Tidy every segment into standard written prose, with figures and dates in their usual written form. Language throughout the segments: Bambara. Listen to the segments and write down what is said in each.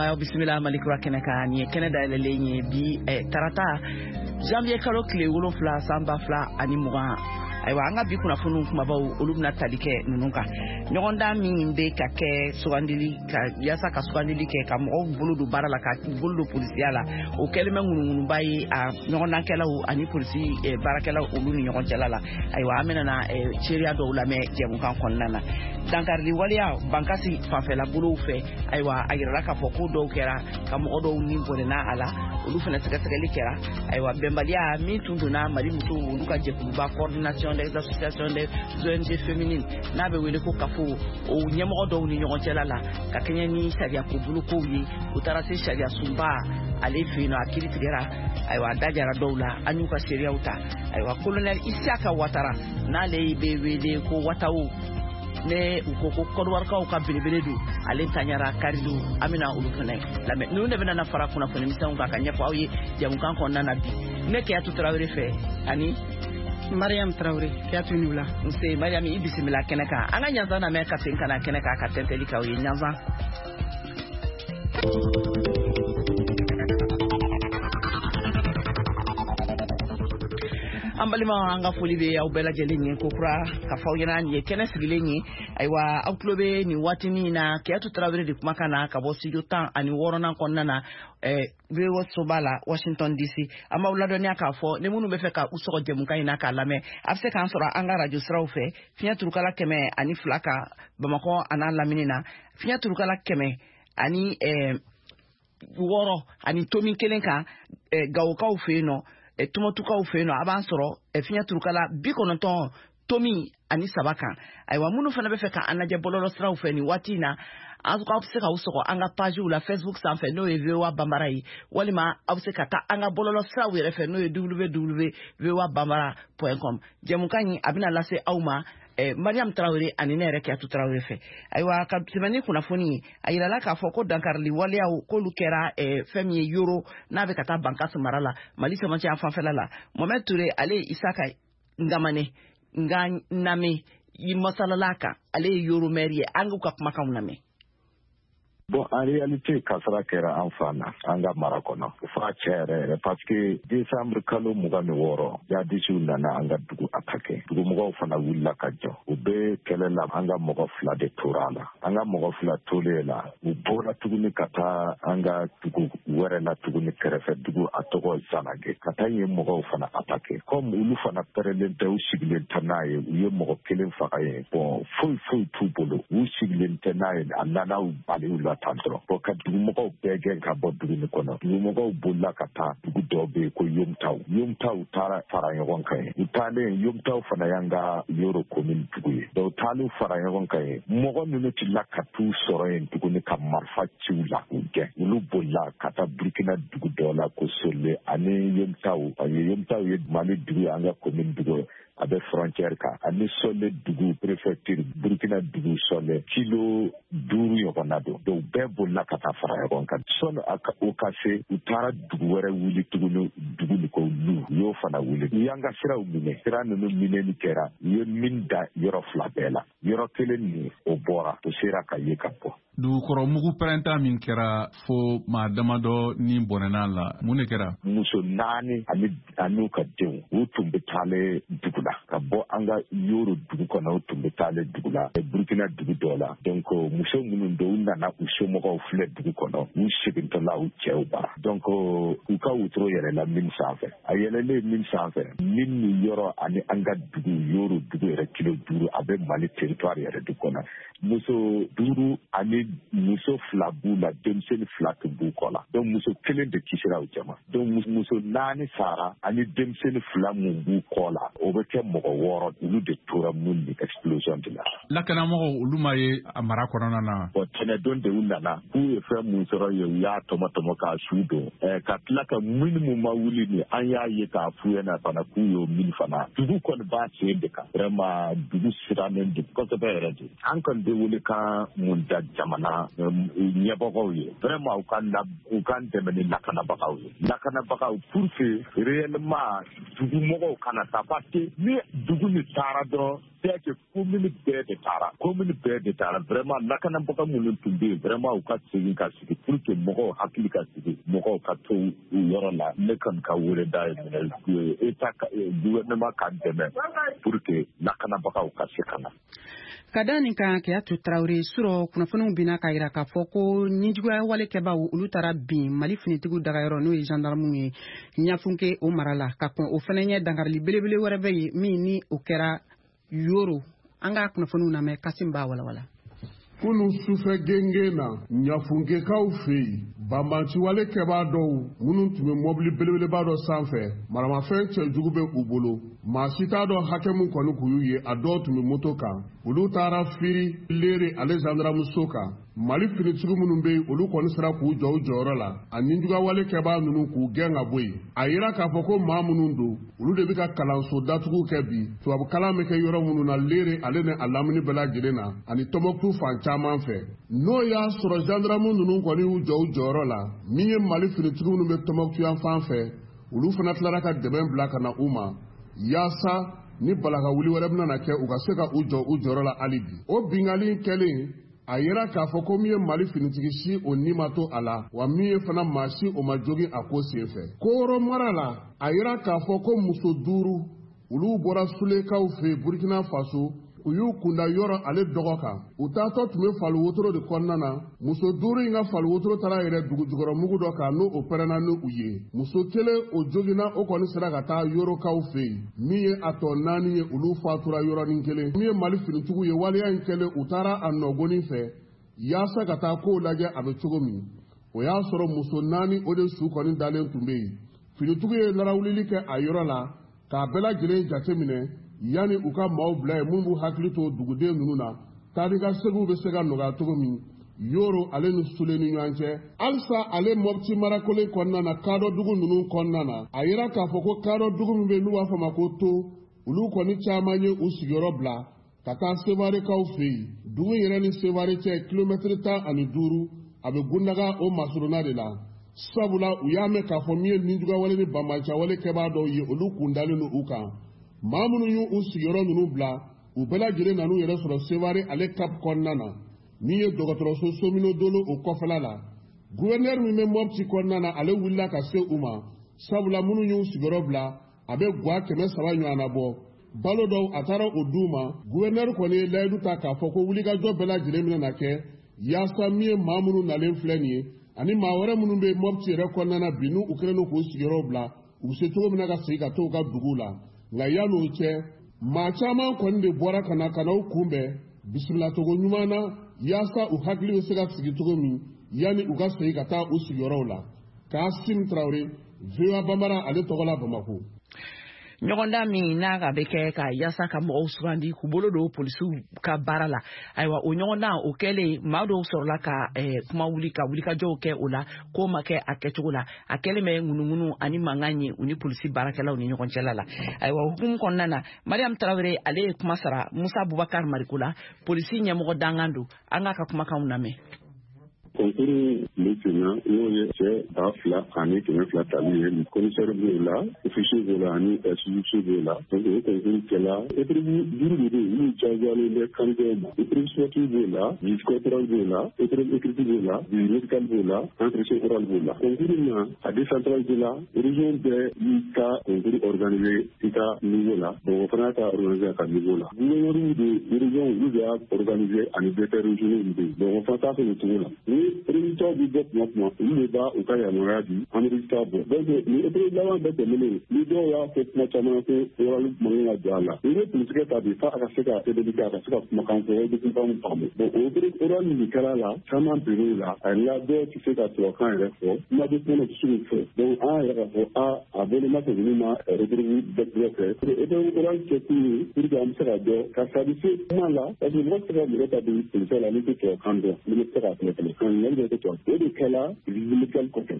Bismillah Malikura Keneka ni Canada lenye bi tarata janvier kalo kile 7 samba fla ani mugan aywa anga bi kuna funu kuma baw olumna talike nununka nyogonda min be ka ke sugandili ka yasa ka sugandili ke ka mo buludu barala ka buludu policiala o kelme ngunu bayi a nyogonda kelaw ani polici barakela oluni nyogon celala aywa amena na cheria do la me jemu kan konnana dankardi waliya bankasi fafela bulu fe aywa ayira ka foko do kera ka mo do ni bonena ala olu fana sɛgɛsɛgɛli kɛra aywa bɛnbaliya min tun donna Mali muso olu ka jɛkuluba coordination des associations des ONG féminines n'a bɛ wele ko kafo o ɲɛmɔgɔ dɔw ni ɲɔgɔn cɛla la ka kɛɲɛ ni sariya ko bulukow ye u taara se sariya sunba ale fɛ yen nɔ a kiiri tigɛra aywa da jara dɔw la an y'u ka seereyaw ta aywa colonel Isiaka Ouattara n'ale bɛ wele ko Watawo ne uko ko kodwarkaw ka belebele du ale tanyara karidu amina ulufane lame nu ne bena na fara kuna fone misan ka kanya ko ayi jamu kan ko nana bi ne ke atu Traoré fe ani Mariam Traoré ke atu nula nse Mariam ibisimila keneka anga nyanza na me ka tin kana keneka ka tenteli ka oyi nyanza ambalima anga foli be aw bela jelinye ko kura ka fawyana ni kene sigilenye aywa outlobe ni watini na ke atu Traoré de kumakana ka bo studio tan ani worona konnana bewo sobala Washington DC ama ulado ni aka fo ne munu be fe ka usoko jemu kan ina ka lame afse kan sora anga radio sraw fe finya turukala keme ani flaka Bamako ana laminina finya turukala keme ani woro ani tomi kelenka gawkaw fe no tumotukaw fe no aban soro finya turukala bikononton tomi ani sabaka aywa munu fana be fe ka anaje bololo sraw fe ni watina azuka obseka usoko anga page la Facebook sanfe no evewa bambarayi walima obseka ta anga bololo sraw refe no www.bambara.com jemukanyi abina lase auma Mariam Traoré ani nere ke atu Traoré fe aywa ka timani kuna foni ayira la ka foko dankarli walia ko lukera femi euro na be kata bankas marala Mali semanti enfant felala Mohamed Touré ale Isaka ngamane name yimasalalaka ale euro merie angu ka kumaka uname. Bon, en réalité, Kasara Kera Enfana, Anga Marakono, Fachere, parce que décembre, Kalo Mugami Woro, Yadisu Nana Anga Dugu attaqué, Dugu Mugo Fana Willa Kajo, Ube Kelela Anga Mogofla de Turala, Anga Mogofla Tulela, Ubora Tuguni Kata, Anga Dugu Werela Tuguni Kerefe, Dugu Atogo Zanage, Kataye Mugo Fana attaqué, comme Ulufana Perelente Usiglen Tanaye, Uye Mogo Killing Fakaye, bon, full Tubolo, Usiglen Tanaye, and Nana Baliula. Tantro ka dugumɔgɔw bɛɛ gɛn ka bɔ dugu nin kɔnɔ dugumɔgɔw bolila ka taa dugu dɔw bɛ yen ko yomtaw taara fara ɲɔgɔn kan ye u taalen yomtaw fana y'an ka yɔrɔ commune dugu ye u taalen fara ɲɔgɔn kan ye mɔgɔ minnu tila ka t'u sɔrɔ yen tuguni ka marifa ciw la u gɛn olu bolila ka taa Burkina dugu dɔw la ko Sole ani yomtaw ye Mali dugu ye an ka commune dugu a bɛ frontière kan ani Sole dugu préfecture Burkina dugu Sole kilo 5 ɲɔgɔnna don bɛɛ bolila ka taa fara ɲɔgɔn kan sɔni o ka se u taara dugu wɛrɛ wuli tuguni dugu ni ko Lu u y'o fana wuli u y'an ka siraw minɛ sira ninnu minɛni kɛra u ye min da yɔrɔ 2 bɛɛ la yɔrɔ kelen nin o bɔra o sera ka ye ka bɔ dugukɔrɔ mugu pɛrɛnta min kɛra fo maa damadɔ ni bɔnɛna la mun de kɛra muso 4 ani ka denw u tun bɛ taale dugu la ka bɔ an ka yoro dugu kɔnɔ u tun bɛ taale dugu la Burkina dugu dɔ la donc muso minnu don u nana u somɔgɔw filɛ dugu kɔnɔ u segintɔla u cɛw bara donc u ka wotoro yɛlɛla min sanfɛ a yɛlɛlen min sanfɛ min ni yɔrɔ ani an ka dugu yoro dugu yɛrɛ kilo 5 a bɛ Mali territoire yɛrɛ du kɔnɔ muso 5 ani muso 2 b'u la denmisɛnnin 2 tun b'u kɔ la donc muso 1 de kisira u cɛma donc muso 4 sara ani denmisɛnnin 2 mun b'u kɔ la o bɛ kɛ mɔgɔ 6 olu de tora mun ni explosion de la lakanamɔgɔw olu ma ye a mara kɔnɔna na bon tɛnɛdon de u nana k'u ye fɛn mun sɔrɔ ye u y'a tɔmɔ k'a su don ka tila ka minnu ma wuli ni an y'a ye k'a f'u ɲɛna fana k'u y'o min fana dugu kɔni b'a sen de kan vraiment dugu sirannen don kosɛbɛ yɛrɛ de an kɔni bɛ wele kan mun da jamana ɲɛbagaw ye vraiment u ka dɛmɛ ni lakanabagaw ye lakanabagaw pour que réellement dugumɔgɔw kana taa parce que ni dugu ni taara dɔrɔn c'est que commune bɛɛ de taara vraiment lakanabaga minnu tun bɛ yen vraiment u ka segin ka sigi pour que mɔgɔw hakili ka sigi mɔgɔw ka to u yɔrɔ la ne kɔni ka weleda ye minɛ état gouvernement ka dɛmɛ pour que lakanabagaw ka se ka na. Ka da nin kan Keyatu Traoré sɔrɔ kunnafoniw binna k'a jira k'a fɔ ko nijuguya walekɛbaw olu taara bin Mali finitigiw dagayɔrɔ n'o ye gendarmew ye Ɲafunke o mara la ka kɔn o fana ɲɛ dangarili belebele wɛrɛ bɛ yen min ni o kɛra Yoro. An ka kunnafoniw lamɛn Kasim b'a walawala. Kunu sufɛ genge na Ɲafunkekaw fɛ yen banbanciwale kɛbaa dɔw minnu tun bɛ mɔbili belebeleba dɔ sanfɛ maramafɛn cɛjugu bɛ u bolo maa si t'a dɔn hakɛ min kɔni kun y'u ye a dɔw tun bɛ moto kan olu taara firi leere ale gendarmeso kan Mali finitigiw minnu bɛ yen olu kɔni sera k'u jɔ u jɔyɔrɔ la a ninjuguyawale kɛbaa ninnu k'u gɛn ka bɔ yen a yira k'a fɔ ko maa minnu don olu de bɛ ka kalanso datugu kɛ bi tubabukalan bɛ kɛ yɔrɔ minnu na leere ale ni a lamini bɛɛ lajɛlen na ani Tɔnbɔkutu fan caman fɛ n'o y'a sɔrɔ gendarme ninnu kɔni y'u jɔ u jɔyɔrɔ la min ye Mali finitigiw minnu bɛ Tɔnbɔkutu yan fan fɛ olu fana tilara ka dɛmɛ bila ka na u ma yaasa ni balaka wuli wɛrɛ bɛna na kɛ u ka se ka u jɔ u jɔyɔrɔ la hali bi o bingali kɛlen a yira k'a fɔ ko min ye Mali finitigi si o ni ma to a la wa min ye fana maa si o ma jogin a ko senfɛ Koro mara la a yira k'a fɔ ko muso 5 olu bɔra Sulekaw fɛ Burkina Faso u y'u kunda yɔrɔ ale dɔgɔ kan u taatɔ tun bɛ Falu Wotoro de kɔnɔna na muso 5 in ka Falu Wotoro taara yɛrɛ dugu jukɔrɔmugu dɔ kan n'o o pɛrɛnna ni u ye muso 1 o joginna o kɔni sera ka taa Yorokaw fɛ yen min ye a tɔ 4 ye olu fatura yɔrɔnin kelen min ye Mali finitigiw ye waleya in kɛlen u taara a nɔgɔnin fɛ yaasa ka taa kow lajɛ a bɛ cogo min o y'a sɔrɔ muso 4 o de su kɔni dalen tun bɛ yen finitigiw ye larawulili kɛ a yɔrɔ la k'a bɛɛ lajɛlen jateminɛ yani u ka maaw bila ye mun b'u hakili to duguden ninnu na taani ka segiw bɛ se ka nɔgɔya cogo min Yoro ale ni Sule ni ɲɔgɔn cɛ halisa ale Mopti marakolen kɔnɔna na kadɔ dugu ninnu kɔnɔna na a yira k'a fɔ ko kadɔ dugu min bɛ yen n'u b'a fɔ ma ko to olu kɔni caman ye u sigiyɔrɔ bila ka taa Sevarekaw fɛ yen dugu yɛrɛ ni Sevare cɛ kilomɛtiri 15 a bɛ gundaga o masuruna de la sabula u y'a mɛn k'a fɔ min ye ninjuguyawale ni banbanciwale kɛbaa dɔw ye olu kun dalen don u kan maa minnu y'u sigiyɔrɔ ninnu bila u bɛɛ lajɛlen nan'u yɛrɛ sɔrɔ Sevare ale cap kɔnɔna na min ye dɔgɔtɔrɔso Somino Dolo o kɔfɛla la gouverneur min bɛ Mopti kɔnɔna na ale wulila ka se u ma sabula minnu y'u sigiyɔrɔ bila a bɛ guwa 300 ɲɔgɔnna bɔ balo dɔw a taara o d'u ma gouverneur kɔni ye layidu ta k'a fɔ ko wulikajɔ bɛɛ lajɛlen bɛna kɛ yaasa min ye maa minnu nalen filɛ nin ye ani maa wɛrɛ minnu bɛ Mopti yɛrɛ kɔnɔna na bi n'u kɛlen don k'u sigiyɔrɔ bila u bɛ se cogo min na ka segin ka to u ka dugu la nka yan'o cɛ maa caman kɔni de bɔra ka na u kunbɛn bisimilacogo ɲuman na yaasa u hakili bɛ se ka sigi cogo min yani u ka segin ka taa u sigiyɔrɔw la Kasim Traoré VOA Bambara ale tɔgɔ la Bamako. ɲɔgɔndan min n'a ka bɛ kɛ ka yaasa ka mɔgɔw sugandi k'u bolo don polisiw ka baara la ayiwa o ɲɔgɔndan o kɛlen maa dɔw sɔrɔla ka kuma wuli ka wulikajɔw kɛ o la k'o ma kɛ a kɛcogo la a kɛlen bɛ ŋunuŋunu ani mankan ye u ni polisi baarakɛlaw ni ɲɔgɔn cɛla la ayiwa hukumu kɔnɔna na Mariam Traoré ale ye kuma sara Musa Bubakar Mariko la polisi ɲɛmɔgɔ dangan don an k'a ka kumakanw lamɛn. Concours lieutenant n'o ye cɛ 2,000 ani 1,200 tali ye commissaire b'o la officier b'o la ani SUC b'o la donc o concours kɛla épreuve 5 de bɛ yen minnu diyagoyalen bɛ candidat ma épreuve sportive b'o la visite corporelle b'o la épreuve écrite b'o la visite médicale b'o la entretien oral b'o la concours na a décentralisé la région bɛɛ y'i ka concours organisé i ka niveau la donc o fana y'a ka organisé a ka niveau la gouverneur de région olu de y'a organisé ani directeur régionaux de yen donc o fana t'a fɛ nin cogo la résultat bi bɔ tuma tuma olu de b'a u ka yamaruya di an bɛ résultat bɔ donc ni épreuve laban bɛɛ tɛmɛnen ni dɔw y'a fɔ kuma caman ko oral mankan ka don a la i bɛ polisikɛ ta bi f'a ka se ka sɛbɛnni kɛ a ka se ka kumakan fɔ i bɛ kumakan faamu donc o oral min kɛra la caman bɛn'o la a la dɔw tɛ se ka tubabukan yɛrɛ fɔ kuma bɛ kuma na tɛ se k'o fɔ donc an yɛrɛ ka fɔ a bolo ma se ninnu ma épreuve bɛɛ fɛ épreuve oral kɛ kun ye pour que an bɛ se ka dɔn ka se kuma la parce que mɔgɔ tɛ se ka mɔgɔ ta bi polisikɛ la n'i tɛ tubabukan dɔn n'i bɛ se ka tɛmɛ kan ɲininkali bɛ kɛ to o de kɛla tribunal kɔfɛ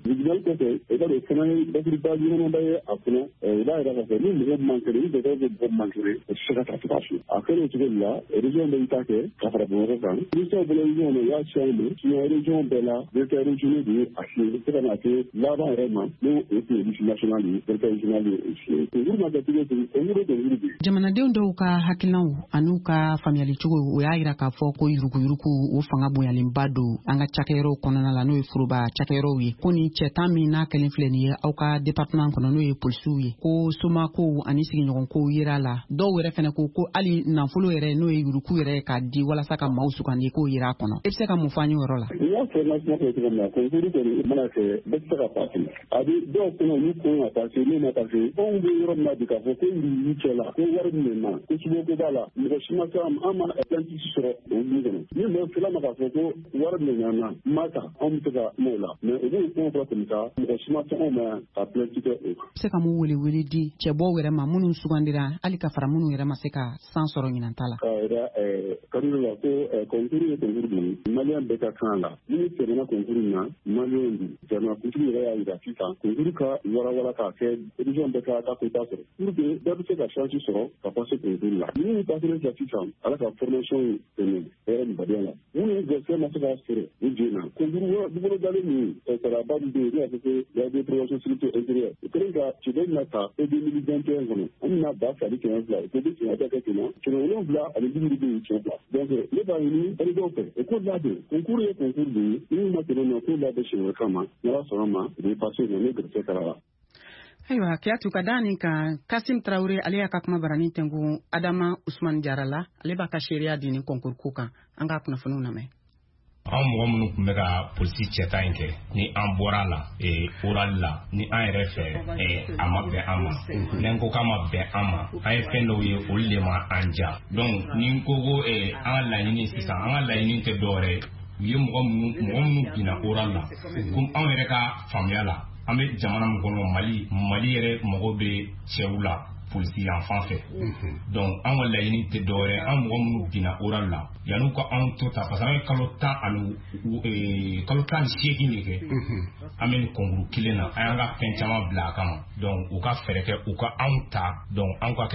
i b'a dɔn o fana ye bakuruba ɲɛnamaba ye a kɔnɔ i b'a yɛrɛ k'a fɔ ni mɔgɔ mankere ni dɔgɔtɔrɔ bɛ mɔgɔ mankere o tɛ se ka taa cogoya si a kɛra o cogo de la région bɛ ta kɛ ka fara bamakɔ kan ministère bolo région na o y'a cɛ ma sinon région bɛɛ la directeur régional de ye a signé fo ka na kɛ laban yɛrɛ ma n'o o tun ye liste national ye directeur régional ye o signé concours ma kɛ cogo o cogo concours de concours de ye. Jamanadenw dɔw ka hakilinaw an'u ka faamuyali cogo o y'a yira k'a fɔ ko yuruguyurugu o fanga bonyalenba don an ka cakɛyɔrɔw kɔnɔna la n'o ye foroba cakɛyɔrɔw ye ko ni cɛtan min n'a kɛlen filɛ nin ye aw ka département kɔnɔ n'o ye polisiw ye ko somakow ani sigiɲɔgɔnkow yera la dɔw yɛrɛ fɛnɛ ko hali nafolo yɛrɛ n'o ye yurugu yɛrɛ k'a di walasa ka maaw sugandi k'o yera a kɔnɔ e bɛ se ka mun fɔ an ye o yɔrɔ la. n y'a fɔ n ka kuma fɛ cogo min na concours kɔni mana kɛ bɛɛ tɛ se ka pase a bɛ dɔw kɔnɔ olu kɔn ka pase n'o ma pase anw bɛ yɔrɔ min na bi k'a fɔ ko yurugu cɛ la ko wari min na ko subako b'a la mɔgɔ si ma se an mana plainte sɔrɔ o du kɔnɔ ni mɔgɔ sera ma k'a fɔ ko wari min na n ma ta anw bɛ se ka m'o la mais o b'o kuma fɔ comme ça mɔgɔ si ma se anw ma ka plainte kɛ o kan. se ka mun wele di cɛbɔw yɛrɛ ma minnu sugandira hali ka fara minnu yɛrɛ ma se ka san sɔrɔ ɲinan ta la. karilu la ko concours ye concours de ye maliyɛn bɛɛ ka kan la ni sɛbɛnna concours na maliyɛn du jamana kuntigi yɛrɛ y'a jira sisan concours ka walawala k'a kɛ région bɛɛ ka quota sɔrɔ pour que bɛɛ bɛ se ka chance sɔrɔ ka passer concours la ni passer la sisan ala ka formation tɛmɛ hɛrɛ ni badenya la minnu gɛrɛsɛgɛ ma se ka sɔrɔ u jɛnna concours dugukolo dalen min saraba min bɛ yen n'a fɔ ko y a des préventions sécurité intérieure o kɛlen ka cɛbɛ na ta e 2021 kɔnɔ an bɛna ba fila ni kɛmɛ fila o ko bɛ tiɲɛ kɛ kɛmɛ wolonwula ani duuru bɛ yen tiɲɛ fila donc ne b'a ɲini ɛridaw fɛ o ko labɛn concours ye concours de ye minnu ma tɛmɛ na ko labɛn siɲɛ wɛrɛ kama n'ala sɔnna ma u bɛ passer na ne gɛrɛsɛgɛ kɛra la. Ayiwa Kiyatu ka da nin kan Kasim Traoré ale y'a ka kuma barani tɛnku Adama Usman Jara la ale b'a ka seereya di nin concours ko kan an ka kunnafoniw lamɛn. An mɔgɔ minnu tun bɛ ka polisi cɛta in kɛ ni an bɔra la oral la ni an yɛrɛ fɛ a ma bɛn an ma n'an ko k'a ma bɛn an ma an ye fɛn dɔw ye olu de ma an ja donc ni n ko an ka laɲini sisan an ka laɲini tɛ dɔwɛrɛ u ye mɔgɔ minnu binna oral la komi anw yɛrɛ ka faamuya la an bɛ jamana min kɔnɔ Mali yɛrɛ mɔgɔ bɛ cɛw la polisi yan fan fɛ donc an ka laɲini tɛ dɔwɛrɛ an mɔgɔ minnu binna oral la yan'u ka anw to ta parce que an ye kalo 18 de kɛ an bɛ nin concours kelen na an y'an ka fɛn caman bila a kama donc u ka fɛɛrɛ kɛ u ka anw ta donc an ka kɛ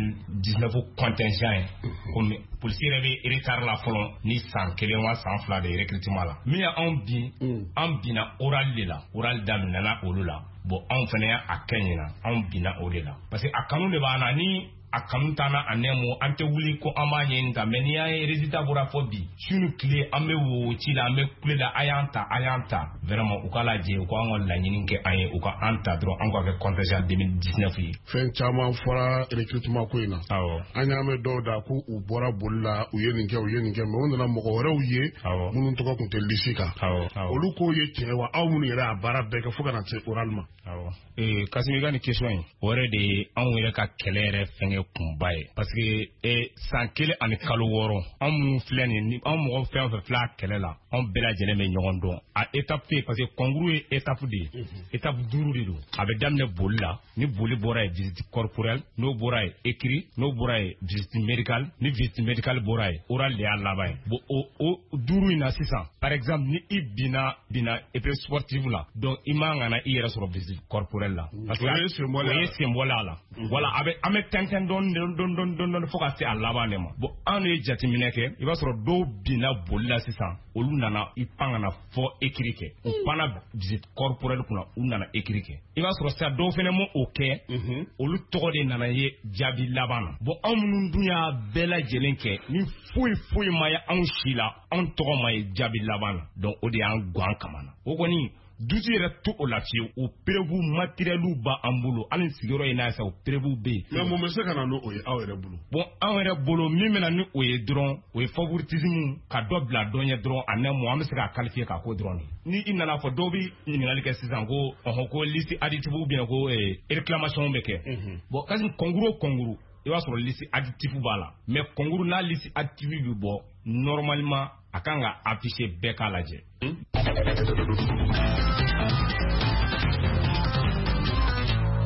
2019 contingent ye komi polisi yɛrɛ bɛ retard la fɔlɔ ni san kelen wa san fila de recrutement la min y'anw bin an binna oral de la oral daminɛna olu la bon anw fana y'a kɛ ɲina anw binna o de la parce que a kanu de b'an na ni a kanu t'an na a nɛmu an tɛ wuli ko an b'a ɲɛɲini ta mais ni y'an ye résultat bɔra fɔ bi su ni tile an bɛ wo ci la an bɛ kule la a y'an ta vraiment u k'a lajɛ u k'an ka laɲini kɛ an ye u ka an ta dɔrɔn an k'a kɛ contingent 2019 ye. fɛn caman fɔra recrutement ko in na an y'a mɛn dɔw da ko u bɔra boli la u ye nin kɛ mais u nana mɔgɔ wɛrɛw ye minnu tɔgɔ tun tɛ liste kan olu k'o ye tiɲɛ wa aw minnu yɛrɛ a baara bɛɛ kɛ fo ka na se oral ma. Kasimi ka nin question in o yɛrɛ de ye anw yɛrɛ ka kɛlɛ yɛrɛ fɛngɛ kunba ye parce que san kelen ani kalo 6 anw minnu filɛ nin anw mɔgɔ fɛn o fɛn filɛ a kɛlɛ la anw bɛɛ lajɛlen bɛ ɲɔgɔn dɔn a étape tɛ parce que concours ye étape de ye étape 5 de don a bɛ daminɛ boli la ni boli bɔra ye visite corporelle n'o bɔra ye écrit n'o bɔra ye visite médicale ni visite médicale bɔra ye oral de y'a laban ye bon o 5 in na sisan par exemple ni i binna épreuve sportive la donc i man ka na i yɛrɛ sɔrɔ visite corporelle la parce que o ye senbɔla a la voilà an bɛ tɛntɛn dɔɔni fo ka se a laban de ma bon an ye jateminɛ kɛ i b'a sɔrɔ dɔw binna boli la sisan olu nana i pan ka na fɔ écrit kɛ u panna visite corporelle kunna u nana écrit kɛ i b'a sɔrɔ sisan dɔw fɛnɛ ma o kɛ olu tɔgɔ de nana ye jaabi laban na bon anw minnu dun y'a bɛɛ lajɛlen kɛ ni foyi ma ye anw si la anw tɔgɔ ma ye jaabi laban na donc o de y'an gan kama na o kɔni dusu yɛrɛ to o la fiyewu o prévu matériel ba an bolo hali sigiyɔrɔ in n'a sa o prévu bɛ yen mais mun bɛ se ka na n'o ye aw yɛrɛ bolo bon anw yɛrɛ bolo min bɛna ni o ye dɔrɔn o ye favoritisme ka dɔ bila dɔ ɲɛ dɔrɔn a nɛmu an bɛ se k'a qualifier k'a ko dɔrɔn de ni i nana fɔ dɔw bɛ ɲininkali kɛ sisan ko ko liste additive ou bien ko réclamation bɛ kɛ bon kasi concours i b'a sɔrɔ liste additive b'a la mais concours n'a liste additive bɛ bɔ normalement a kan ka afficher bɛɛ k'a lajɛ.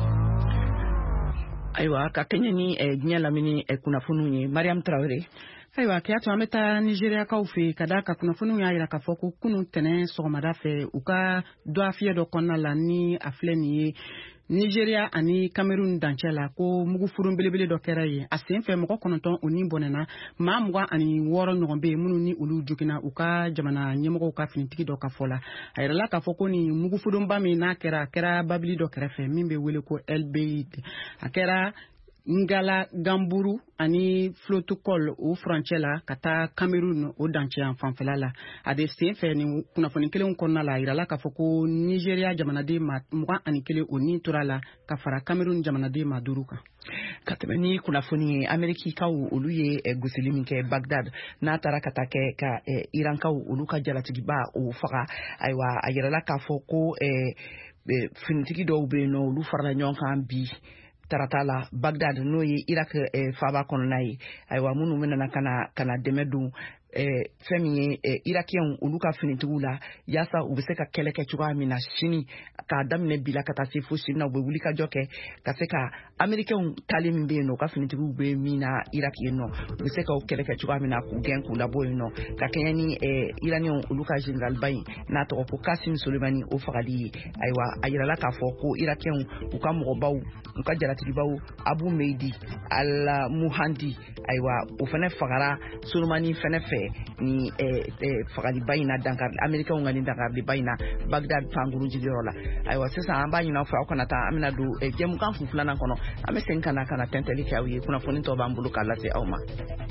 Ayiwa ka kɛɲɛ ni diɲɛ lamini kunnafoniw ye Mariam Traoré Ayiwa kɛyatu an bɛ taa Nigeriakaw fɛ ka da ka kunnafoniw y'a yira k'a fɔ ko kunun tɛnɛn sɔgɔmada fɛ u ka dɔafiyɛ dɔ kɔnɔna la ni a filɛ nin ye Nigeria ani Cameroun dancɛ la ko mugufurun belebele dɔ kɛra yen a sen fɛ mɔgɔ 9 o ni bɔnɛna maa 26 ɲɔgɔn bɛ yen minnu ni olu joginna u ka jamana ɲɛmɔgɔw ka finitigi dɔ ka fɔ la a yirala k'a fɔ ko ni mugufurunba min n'a kɛra babili dɔ kɛrɛfɛ min bɛ wele ko LBI a kɛra Ngala Gamburu ani Flotokol o furancɛ la ka taa Cameroun o dancɛ fanfɛla la a de sen fɛ ni kunnafoni kelen kɔnɔna la a yirala k'a fɔ ko Nigeria jamanaden 21 o ni tora la ka fara Cameroun jamanaden 5 kan ka tɛmɛ ni kunnafoni ye Amerikikaw olu ye gosili min kɛ Bagdad n'a taara ka taa kɛ ka Irankaw olu ka jalatigiba o faga ayiwa a yirala k'a fɔ ko finitigi dɔw bɛ yen nɔ olu farala ɲɔgɔn kan bi tarata la Bagdad n'o ye Irak faaba kɔnɔna ye ayiwa minnu bɛna kana dɛmɛ don fɛn min ye Irakiɛnw olu ka finitigiw la yaasa u bɛ se ka kɛlɛ kɛ cogoya min na sini k'a daminɛ bi la ka taa se fo sini na u bɛ wuli ka jɔ kɛ ka se ka Amerikɛnw tali min bɛ yen nɔ u ka finitigiw bɛ min na Irak yen nɔ u bɛ se ka kɛlɛ kɛ cogoya min na k'u gɛn k'u labɔ yen nɔ ka kɛɲɛ ni Iraniɛnw olu ka generalba in n'a tɔgɔ ko Qasim Soleimani o fagali ye ayiwa a yirala k'a fɔ ko Irakiɛnw u ka mɔgɔbaw u ka jalatigibaw Abu Meidi al-Muhandi ayiwa o fana fagara Soleimani fana fɛ ni fagaliba in na dankari Amerikɛnw ka ni dankariba in na Bagdad pankuru jigiyɔrɔ la ayiwa sisan an b'a ɲin'aw fɛ aw kana taa an bɛna don jɛmukan kun filanan kɔnɔ an bɛ segin ka na tɛntɛli kɛ aw ye kunnafoni tɔ b'an bolo k'a lase aw ma.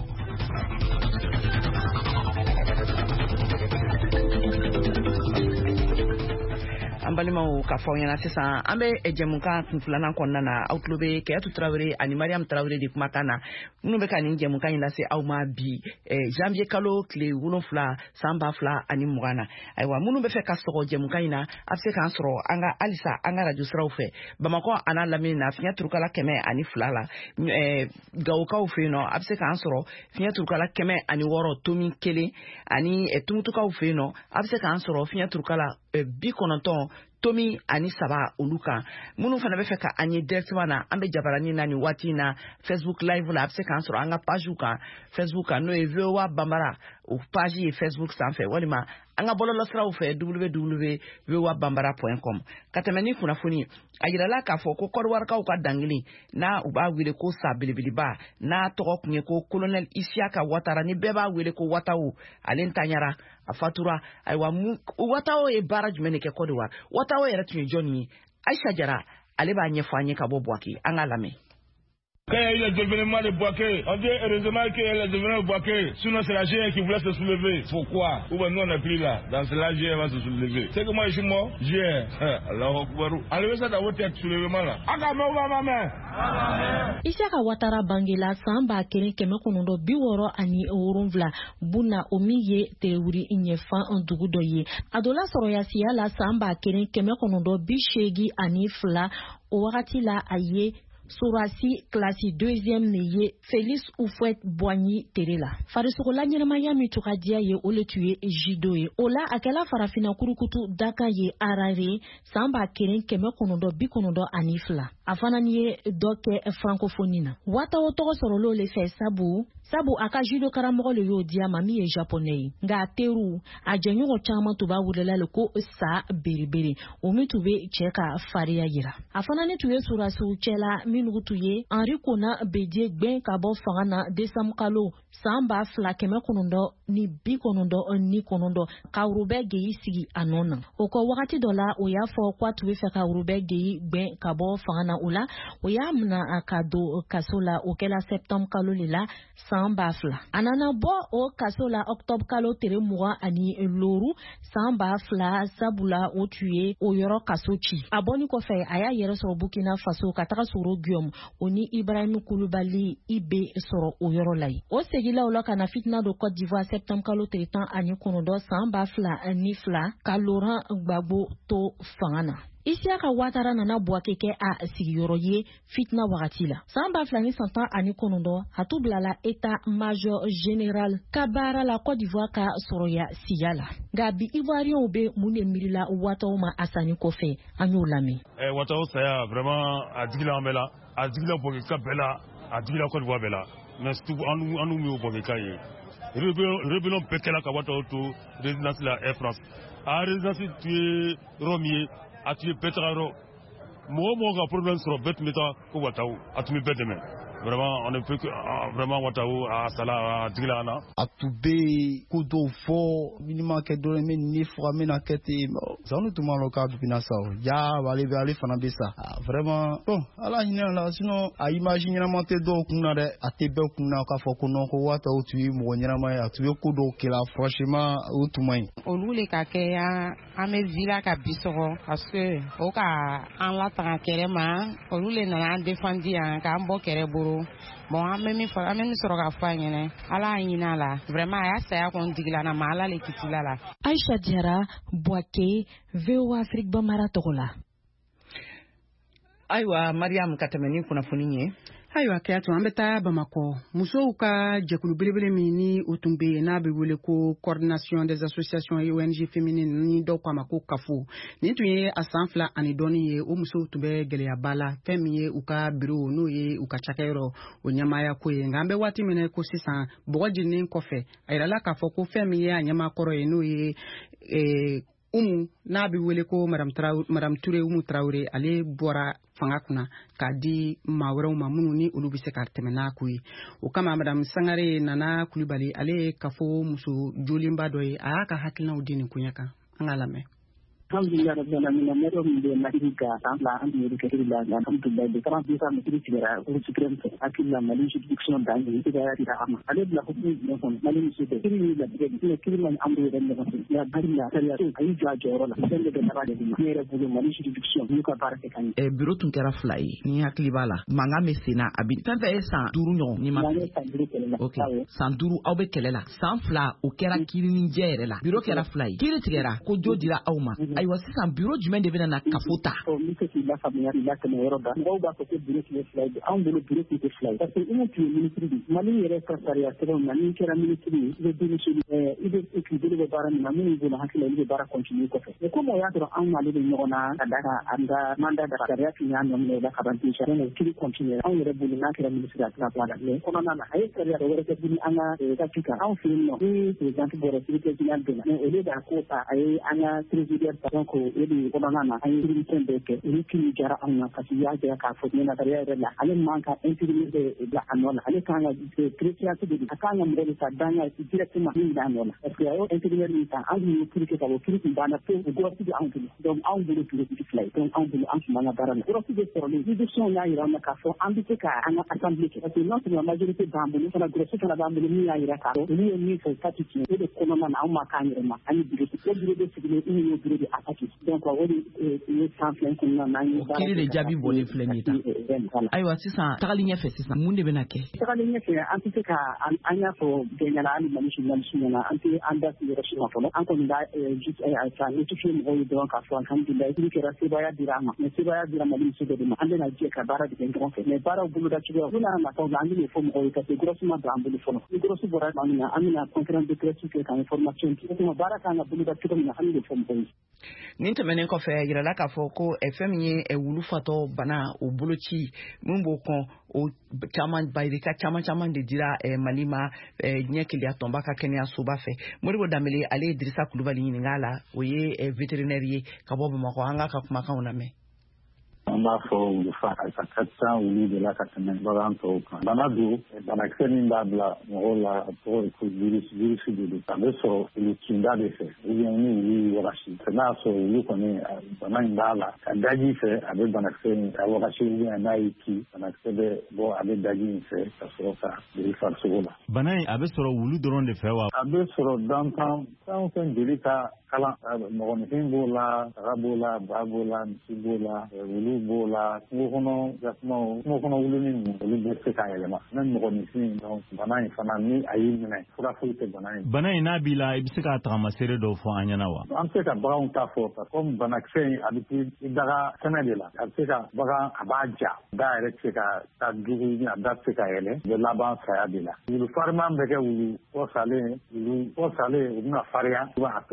An balimaw ka fɔ ɲɛna sisan an bɛ jɛmukan kun filanan kɔnɔna na aw tulo bɛ Kɛyatu Tarawele ani Mariam Tarawele de kumakan na minnu bɛ ka nin jɛmukan in lase aw ma bi janvier kalo tile 7 san 2020 na ayiwa minnu bɛ fɛ ka sɔgɔ jɛmukan in na a bɛ se k'an sɔrɔ halisa an ka radio siraw fɛ Bamakɔ a n'a lamini na fiɲɛ turukala 102 la Gawokaw fɛ yen nɔ a bɛ se k'an sɔrɔ fiɲɛ turukala 106 tomi 1 ani Tumutukaw fɛ yen nɔ a bɛ se k'an sɔrɔ fiɲɛ turukala 90 tomi ani 3 olu kan minnu fana bɛ fɛ ka an ye directement na an bɛ jabaranin na ni waati na Facebook live la a bɛ se k'an sɔrɔ an ka page kan Facebook kan n'o ye VOA Bambara o page ye Facebook sanfɛ walima an ka bɔlɔlɔsiraw fɛ www.voabambara.com ka tɛmɛ ni kunnafoni a yirala k'a fɔ ko kɔdiwarikaw ka dangili n'a u b'a wele ko sa belebeleba n'a tɔgɔ tun ye ko Colonel Isiaka Ouattara ni bɛɛ b'a wele ko Ouattao ale ntanyara a fatura ayiwa Ouattao ye baara jumɛn de kɛ Kɔdiwari Ouattao yɛrɛ tun ye jɔn ye Aïcha Jara ale b'a ɲɛfɔ an ye ka bɔ Bouaké an ka lamɛn. Quand il y a eu le développement de Bouaké, on dit heureusement qu'il y a eu le développement de Bouaké. Sinon, c'est la GIE qui voulait se soulever. Pourquoi? Ou bien nous, on est pris là. Dans cela, GIE va se soulever. C'est que moi, je suis mort. GIE. Alors, enlevez ça dans votre tête, soulèvement là. Agame ou ma main? Isiaka Ouattara Bangela, Samba, Keren, Kemekonondo, Biworo, Ani, Orumvla, Buna, Omiye, Teuri, Inyefan, Ndugudoye. Adola Soroyasia, la Samba, Keren, Kemekonondo, Bishegi, Ani, Fla, Ouarati la Aye, Surasi classe 2e neye Félix Oufouet Boigny Terela. Farisokola nyamaya mitukadia ye ole tuye jidoye. Ola akela farafina kurukutu daka ye arare samba keren keme konondo bikonondo anifla. Afana niye doke francophonie na. Wata otoko sorolo le fe sabu aka judo karamoko le yo dia mami ye japonais. Nga teru ajenyo chama tuba wulela le ko sa beriberi. Omi tube cheka faria yira. Afana ni tuye surasi uchela minugutuye Henri Kona bedie gben kabo fangana desam kalo samba fla keme konondo ni bikonondo ni konondo kawrube geyi sigi anona. Oko wakati dola oya fo kwa tuwe fe kawrube geyi gben kabo fangana ula oya mna akado kasola okela septembre kalo lila samba fla. Anana bo o kasola octobre kalo tere mwa ani loru samba fla sabula o tuye o yoro kasochi. Aboni ko fe aya yere so Burkina Faso kataka soro Guillaume oni Ibrahim Koulibaly ibe soro o yoro lai. O segila oloka na fitna do Côte d'Ivoire septembre kalo teretan ani konodo samba fla ni fla ka Laurent Gbagbo to fangana. Isiaka Ouattara nana Bouaké a sigiyoro ye fitna wakati la. Samba flani santan ani konondo hatublala état major général kabara la Côte d'Ivoire ka soroya siyala. Gabi Ivoirien oube mune mirila Ouattao ma asani kofe anyolami. Ouattao saya vraiment a digila ambela, a digila Bouaké bela, a digila Côte d'Ivoire bela. mais surtout an n'u m'o bɔ k'a ye rébellion bɛɛ kɛla ka waati to résidence la Air France a résidence tun ye yɔrɔ min ye a tun ye bɛɛ taga yɔrɔ mɔgɔ o mɔgɔ ka problème sɔrɔ bɛɛ tun bɛ taa ko Watawu a tun bɛ bɛɛ dɛmɛ. Vraiment, on ne peut que vraiment Watawu à Sala Diglana. A tout bé, kudo fo, minimum que donne mais ni fois mais na kete. Ça nous tout mal au cas du pinasa. Ya, aller fana besa. Vraiment, bon, ala hina la sinon a imaginer na monter do kuna de a tebe kuna ka fo kuno ko Watawu tu mo nyana mai a tu kudo kila franchement o tout mai. Olule ka ke ya ame villa ka bisoro parce que o ka an la tan kere ma olule na défendre an ka mbo kere boro. Bon, amemi sɔrɔ ka fɔ a ɲɛna ala ɲina la vraiment a y'a saya kɔn digila na ma ala le kitila la. Aisha Diarra, Boaké, VOA Afrique Bamara tɔgɔ la. Ayiwa Mariam ka tɛmɛ ni kunnafoni ye. Ayiwa Keyatu, an bɛ taa Bamakɔ. Musow ka jɛkulu belebele min ni o tun bɛ yen n'a bɛ wele ko coordination des associations et ONG féminines ni dɔw k'a ma ko CAFO. Nin tun ye a san 2 ani dɔɔni ye o musow tun bɛ gɛlɛyaba la fɛn min ye u ka bureau n'o ye u ka cakɛyɔrɔ o ɲɛmaaya ko ye nka an bɛ waati min na ko sisan bɔgɔ jeninen kɔfɛ a yirala k'a fɔ ko fɛn min ye a ɲɛmaakɔrɔ ye n'o ye Umu n'a bɛ wele ko Madame Touré Umu Traoré ale bɔra fanga kunna k'a di maa wɛrɛw ma minnu ni olu bɛ se ka tɛmɛ n'a ko ye o kama Madame Sangare Nana Kulibali ale ye kafo muso jolenba dɔ ye a y'a ka hakilinaw di nin koɲɛ kan an k'a lamɛn. Alhamdulillah rabbil alamin mero mbe marika sambla andi de kedila alhamdulillah de kama bisa mutri tibera ko supreme akilla mali judicial dangi ida ya ida ama ale bla ko ni kon mali sute kiri la de ni kiri man amru de ne ya barilla tariya ayi joro la sende de nabade ni mere bulu mali judicial ni ka barake kan bureau tun kɛra 2 ye ni hakili b'a la mankan bɛ sen na a bi fɛn fɛn ye san 5 ɲɔgɔn ni ma ok san 5 aw bɛ kɛlɛ la san 2 o kɛra kirinijɛ yɛrɛ la bureau kɛra 2 ye kiri tigɛra ko jo dira aw ma ayiwa sisan bureau jumɛn de bɛna na kafo ta ni se k'i la faamuya la tɛmɛ yɔrɔ da mɔgɔw b'a fɔ ko bureau tun ye 2 ye anw bolo bureau tun tɛ 2 ye parce que ina tun ye ministre de mali yɛrɛ ka sariya sɛbɛnw na ni kɛra ministre ye i bɛ démissionner i bɛ équilibre bɛ baara min na minnu bolo hakili la olu bɛ baara continuer kɔfɛ mais comme o y'a sɔrɔ anw n'ale bɛ ɲɔgɔn na ka da kan an ka mandat da sariya tun y'a nɔminɛ o la ka ban déjà donc kiri continuer anw yɛrɛ bolo n'a kɛra ministre a tɛna bɔ a la mais kɔnɔna na a ye sariya dɔ wɛrɛ kɛ tuguni an ka kaki kan anw fɛ yen nɔ ni président bɔra secrétaire général bɛ na mais au lieu d'a ko ta a ye an ka trésorier donc o de kɔnɔna na an ye fɛn bɛɛ kɛ olu kiri jara anw na parce que y'a jira k'a fɔ ɲɛnatariya yɛrɛ la ale man ka intérimaire de bila a nɔ la ale kan ka présidence de a kan ka mɔgɔ de ta dan directement min b'a nɔ la parce que a y'o intérimaire min ta anw tun ye kiri kɛ ka bɔ kiri tun banna pewu o gɔrɔsi bɛ anw bolo donc anw bolo bureau tigi 2 ye donc anw bolo an tun b'an ka baara la gɔrɔsi bɛ sɔrɔlen judiciaire y'a jira an na k'a fɔ an bɛ se ka an ka assemblée kɛ parce que non seulement majorité b'an bolo fana gɔrɔsi fana b'an bolo min y'a jira k'a fɔ olu ye min fɔ ta ti tiɲɛ o de kɔnɔna na anw ma k'an yɛrɛ ma an ye bureau o bureau de sigilen u ye bureau de attaqué donc o de ye san 2 kɔnɔna na an ye baara kiri de jaabi bɔlen filɛ nin ye tan ayiwa sisan tagali ɲɛfɛ sisan mun de bɛna kɛ tagali ɲɛfɛ an tɛ se ka an y'a fɔ bɛɛ ɲɛna hali mali journaliste ɲɛna an tɛ an da yɔrɔ si ma fɔlɔ an kɔni b'a ka notifier mɔgɔw ye dɔrɔn k'a fɔ alhamdulilayi kiri kɛra sebaya dira an ma mais sebaya dira mali muso dɔ de ma an bɛna jɛ ka baara de kɛ ɲɔgɔn fɛ mais baaraw boloda cogoya u n'a nataw la an bɛna fɔ mɔgɔw ye parce que gɔrɔsi ma don an bolo fɔlɔ ni gɔrɔsi bɔra tuma min na an bɛna conférence de presse kɛ ka information di o tuma baara kan ka boloda cogo min na an bɛ fɔ mɔgɔw ye nin tɛmɛnen kɔfɛ yirala k'a fɔ ko fɛn min ye wulu fatɔ bana o boloci min b'o kɔn o caman bayirika caman de dira mali ma ɲɛ keleya tɔnba ka kɛnɛyasoba fɛ Modibo Dambele ale ye Dirisa Kulubali ɲininka la o ye vétérinaire ye ka bɔ Bamakɔ an ka kumakanw lamɛn an b'a fɔ wulu fa a ka ca wulu de la ka tɛmɛ bagan tɔw kan bana don banakisɛ min b'a bila mɔgɔw la a tɔgɔ ye ko virus de don a bɛ sɔrɔ wulu kinda de fɛ ou bien ni wulu wagasi n'a y'a sɔrɔ wulu kɔni bana in b'a la ka daji fɛ a bɛ banakisɛ in a wagasi ou bien n'a y'i kin banakisɛ bɛ bɔ a bɛ daji in fɛ ka sɔrɔ ka biri farisogo la bana in a bɛ sɔrɔ wulu dɔrɔn de fɛ wa a bɛ sɔrɔ dantan fɛn o fɛn joli ka kalan mɔgɔninfin b'o la saga b'o la ba b'o la misi b'o la wulu b'o la kungo kɔnɔ wulunin ninnu olu bɛ se k'a yɛlɛma même mɔgɔninfin donc bana in fana ni a y'i minɛ fura foyi tɛ bana in bana in n'a b'i la i bɛ se k'a tagamasere dɔw fɔ an ɲɛna wa an bɛ se ka baganw ta fɔ parce que comme banakisɛ in a bɛ i daga kɛnɛ de la a bɛ se ka bagan a b'a ja da yɛrɛ tɛ se ka taa dugu a da tɛ se ka yɛlɛ a bɛ laban saya de la wulu fariman bɛ kɛ wulu kɔ salen u bɛna farinya a tigi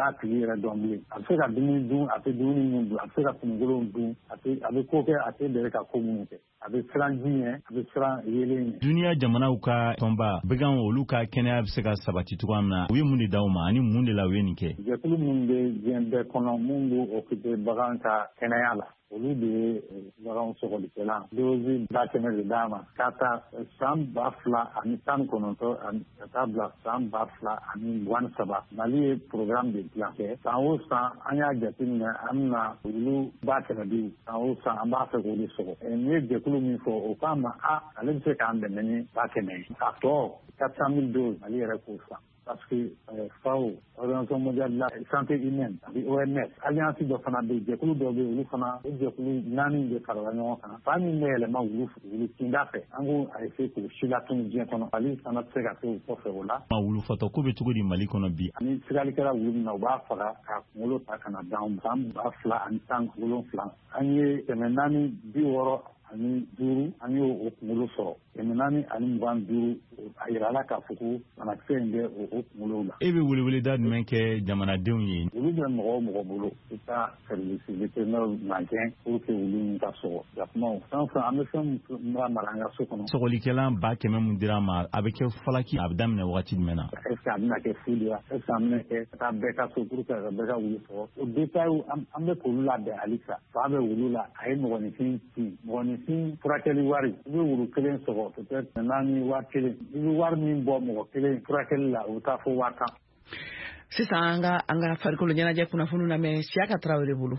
ja tigi yɛrɛ dɔn bilen a bɛ se ka dumuni dun a tɛ dumuni mun dun a bɛ se ka finikolon dun a bɛ ko kɛ a tɛ dɛrɛ ka ko minnu kɛ a bɛ siran ji ɲɛ a bɛ siran yeelen ɲɛ. Duniya jamanaw ka tɔnba bɛ kan olu ka kɛnɛya bɛ se ka sabati cogoya min na u ye mun de d'aw ma ani mun de la u ye nin kɛ. Jɛkulu minnu bɛ diɲɛ bɛɛ kɔnɔ mun b'o occupé bagan ka kɛnɛya la olu de ye baganw sɔgɔlikɛlan dosi 100 de d'a ma ka taa san 2019 ka taa bila san 2023 Mali ye programme de dilan kɛ san o san an y'a jateminɛ an bɛna olu 100 san o san an b'a fɛ k'o de sɔgɔ n ye jɛkulu min fɔ o k'a ma ale bɛ se k'an dɛmɛ ni 100 ye a tɔ 400 000 doses Mali yɛrɛ k'o san. Parce que FAO, Organisation mondiale de la santé humaine, OMS, alliance dɔ fana bɛ yen, jɛkulu dɔ bɛ yen, olu fana o jɛkulu 4 de farala ɲɔgɔn kan. Fa min bɛ yɛlɛma wulu kinda fɛ, an ko a essayer k'o si latunu diɲɛ kɔnɔ. Mali fana tɛ se ka se o kɔfɛ o la. Wulu fatɔ ko bɛ cogo di Mali kɔnɔ bi? Ani sigalikɛla wulu min na u b'a faga k'a kunkolo ta ka na d'anw ma. San 2017 an ye 465 an y'o kunkolo sɔrɔ 425 a yirala k'a fɔ ko banakisɛ in bɛ o kunkolo la. E bɛ weleweleda jumɛn kɛ jamanadenw ye? Olu bɛ mɔgɔ o mɔgɔ bolo i ka service vétérinaire manqué pour que olu min ka sɔgɔ jakumaw fɛn fɛn an bɛ fɛn min mara an ka so kɔnɔ. Sɔgɔlikɛlan 100 mun dira ma a bɛ kɛ falaki a bɛ daminɛ wagati jumɛn na? Est ce que a bɛna kɛ fu de wa? Est ce que a bɛna kɛ ka taa bɛɛ ka so pour que ka bɛɛ ka wuli sɔgɔ? O détail an bɛ k'olu labɛn halisa fa bɛ wulu la a ye mɔgɔninfin ci mɔgɔninfin furakɛli wari i bɛ wulu 1 sɔgɔ peut-être 4 wari 1 i bɛ wari min bɔ mɔgɔ 1 furakɛli la o bɛ taa fo 1000. Sisan an ka farikolo ɲɛnajɛ kunnafoni lamɛn Siyaka Tarawele bolo.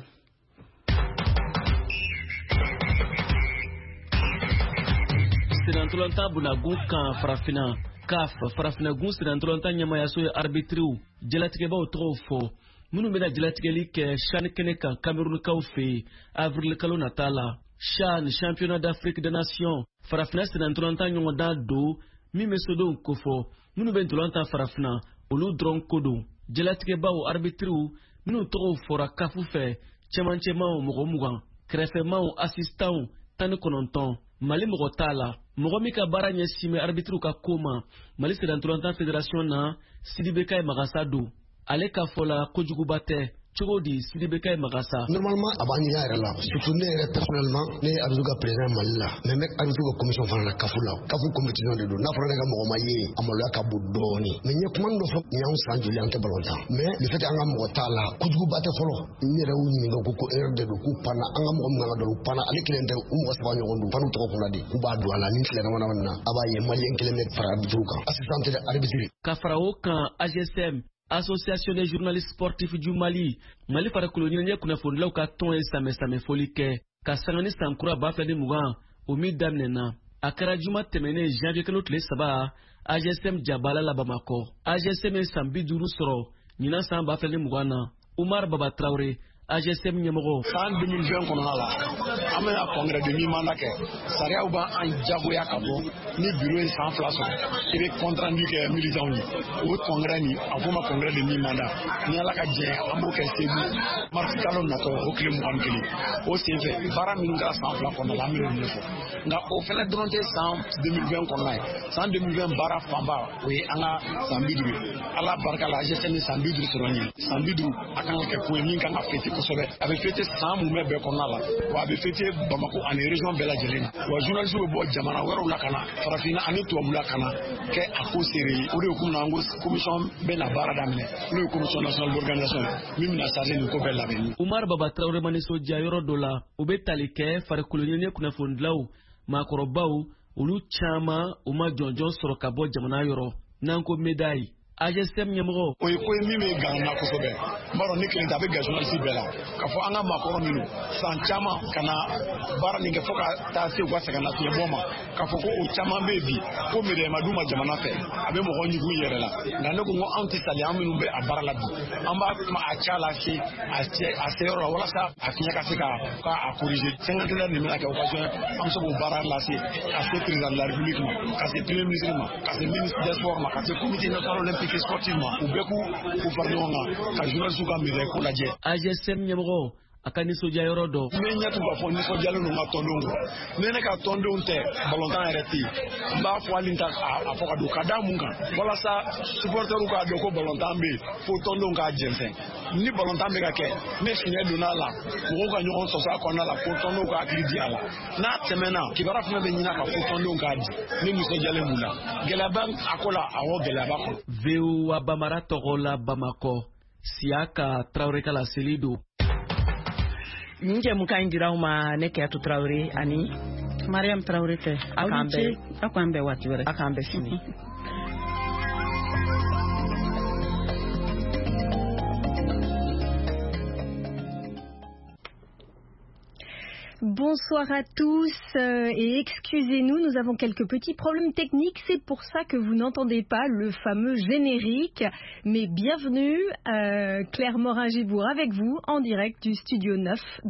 Sirantolanta bunagun kan farafina CAF farafinagun sirantolanta ɲɛmayaso ye arbitriw jalatigɛbaw tɔgɔw fɔ minnu bɛna jalatigɛli kɛ CHAN kɛnɛ kan Camerounkaw fɛ avril kalo nata la. CHAN championnat d'Afrique des nations farafina sirantolanta ɲɔgɔndan don min bɛ sodenw kofɔ minnu bɛ ntolanta farafina olu dɔrɔn ko don jalatigɛbaw arbitriw minnu tɔgɔw fɔra CAF fɛ cɛmancɛmaw mɔgɔ 20 kɛrɛfɛmaw assistants 19 Mali mɔgɔ t'a la mɔgɔ min ka baara ɲɛsin bɛ arbitriw ka ko ma Mali sirantolanta fédération na Sidibe Kaye Magasa don ale ka fɔ la kojuguba tɛ cogo di Sidibe Kaye Magasa. Normalement a b'a ɲini a yɛrɛ la surtout ne yɛrɛ personnellement ne ye arbitre ka président Mali la mais n bɛ arbitre ka commission fana na CAF la CAF compétition de don n'a fɔra ne ka mɔgɔ ma ye a maloya ka bon dɔɔni mais n ye kuma dɔ fɔ nin y'anw san joli an tɛ balontan mais le fait an ka mɔgɔ t'a la kojuguba tɛ fɔlɔ n yɛrɛ y'u ɲininka ko erreur de don k'u panna an ka mɔgɔ min kan ka dɔn u panna ale kelen tɛ u mɔgɔ 3 ɲɔgɔn don panneau tɔgɔ kunna de k'u b'a don a la ni tile damadama na a b'a ye malien kelen bɛ fara arbitre kan assistant tɛ arbitre ka fara o kan AGSM Association des journalistes sportifs du Mali Mali farikolo ɲɛnajɛ kunnafonilaw ka tɔn ye samɛ foli kɛ ka sanga ni sankura 2020 o min daminɛna a kɛra juma tɛmɛnen janvier kalo tile 3 AGSM jabala la Bamakɔ AGSM ye san 50 sɔrɔ ɲinan san 2020 na Umar Baba Traoré AGSM ɲɛmɔgɔ san 2020 kɔnɔna la an bɛna congrès de mi-mandat kɛ sariyaw b'an jagoya ka bɔ ni bureau ye san 2 sɔrɔ i bɛ compte rendu kɛ militants ye o congrès nin a fɔ ma congrès de mi-mandat ni Ala ka jɛ an b'o kɛ Segu mars kalo natɔ o tile 21 o senfɛ baara minnu kɛra san 2 kɔnɔna la an bɛ o ɲɛfɔ nka o fɛnɛ dɔrɔn tɛ san 2020 kɔnɔna ye san 2020 baara fanba o ye an ka san 50 ye Ala barika la AGSM san 50 sɔrɔ n ye san 50 a kan ka kɛ ko ye min kan ka fêter kosɛbɛ a bɛ fêter san mun bɛɛ kɔnɔna la wa a bɛ fêter Bamako ani région bɛɛ lajɛlen na wa journalistes bɛ bɔ jamana wɛrɛw la ka na farafinna ani tubabu la ka na kɛ a ko seere ye o de ye komi an ko commission bɛ na baara daminɛ n'o ye commission nationale d'organisation min bɛna charger nin ko bɛɛ labɛnni. Umar Baba Traoré ma nisɔndiya yɔrɔ dɔ la o bɛ tali kɛ farikolo ɲɛnajɛ kunnafonidilaw maakɔrɔbaw olu caman u ma jɔnjɔn sɔrɔ ka bɔ jamana yɔrɔ n'an ko médaille AGSM ɲɛmɔgɔ o ye ko ye min bɛ gan na kosɛbɛ n b'a dɔn ne kelen tɛ a bɛ gan journaliste bɛɛ la k'a fɔ an ka maakɔrɔ minnu san caman ka na baara nin kɛ fo ka taa se u ka sɛgɛn lafiɲɛbɔ ma k'a fɔ ko o caman bɛ yen bi ko médaille ma d'u ma jamana fɛ a bɛ mɔgɔ ɲugu i yɛrɛ la nka ne ko anw tɛ sali an minnu bɛ a baara la bi an b'a kuma a ca lase a se yɔrɔ la walasa a fiɲɛ ka se ka a corriger 50 nin bɛna kɛ occasion an bɛ se k'o baara lase ka se président de la république ma ka se premier ministre ma ka se ministre des sports ma ka se comité national olympique sportivement u bɛɛ k'u fara ɲɔgɔn kan ka journalistes ka médaille ko lajɛ. AGSM ɲɛmɔgɔ a ka nisɔndiya yɔrɔ dɔ. Ne ɲɛ tun b'a fɔ nisɔndiyalen ninnu ka tɔndenw kɔ ne ka tɔndenw tɛ balontan yɛrɛ tɛ yen n b'a fɔ hali ta a fɔ ka don ka da mun kan walasa supporters k'a dɔn ko balontan bɛ yen fo tɔndenw k'a jɛnsɛn ni balontan bɛ ka kɛ ne fiɲɛ donna a la mɔgɔw ka ɲɔgɔn sɔsɔ a kɔnɔna la fo tɔndenw ka hakili di a la n'a tɛmɛna kibaruya fana bɛ ɲini ka fo tɔndenw k'a di ne nisɔndiyalen b'u la gɛlɛyaba a ko la awɔ gɛlɛyaba kɔnɔ. VOA Bamara tɔgɔ la Bamakɔ Siaka Traoré ka laseli don. Nin jɛmukan in dira ma ne Keyatu Traoré ani Mariam Traoré tɛ a k'an bɛɛ waati wɛrɛ a k'an bɛɛ sini. Bonsoir à tous et excusez-nous, nous avons quelques petits problèmes techniques, c'est pour ça que vous n'entendez pas le fameux générique, mais bienvenue, Claire Morin-Gibourg avec vous en direct du Studio 9